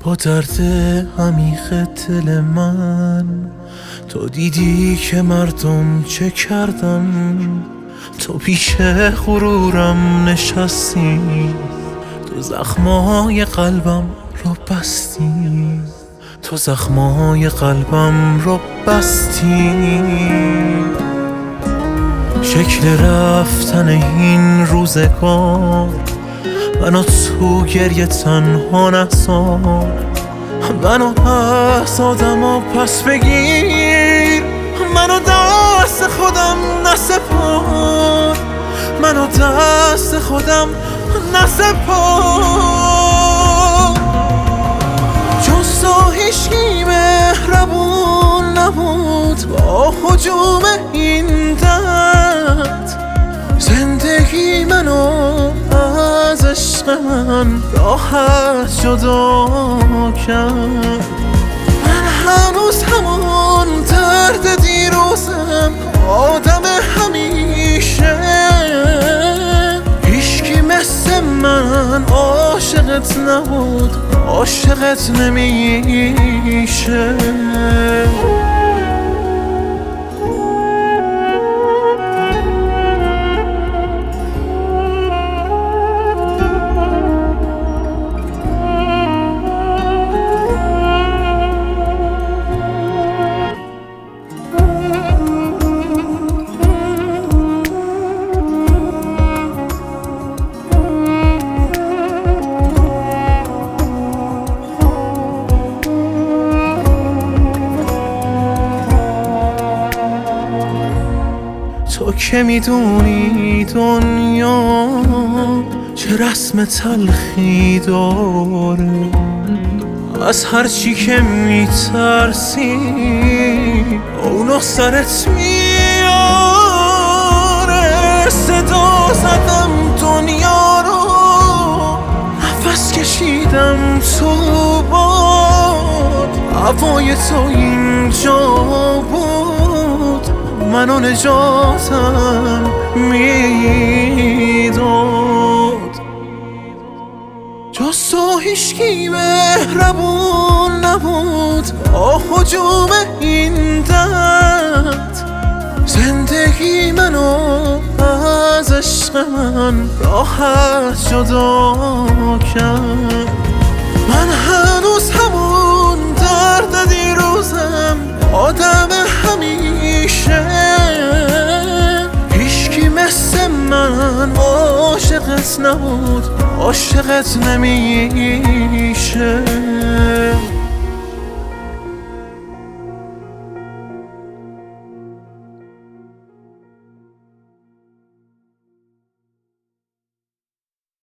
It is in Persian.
با درد عمیق دل من تو دیدی که مردم چه کردن، تو پیش غرورم نشستی، تو زخمای قلبم رو بستی، تو زخمای قلبم رو بستی. شکل رفتن این روزگار منو تو گریه تنها نذار، منو از آدما پس بگیر، منو دست خودم نسپار، منو دست خودم نسپار. جز تو هیچکی مهربون نبود با هجوم این درد، زندگی منو از عشق من راحت جدا کرد. من هنوز همون درد دیروزم، آدم همیشه، هیچکی مثل من عاشقت نبود، عاشقت نمیشه. تو که میدونی دنیا چه رسم تلخی داره، از هرچی که میترسی اونو سرت میاره. صدا زدم دنیا رو، نفس کشیدم تو باد، هوای تو اینجا بود، منو نجاتم میداد. جز تو هیچکی مهربون نبود با هجوم این درد، زندگی منو از عشق من راحت جدا کرد. من هنوز همون درد دیروزم، آدم همیشه، هیچکی مثل من عاشقت نبود، عاشقت نمیشه.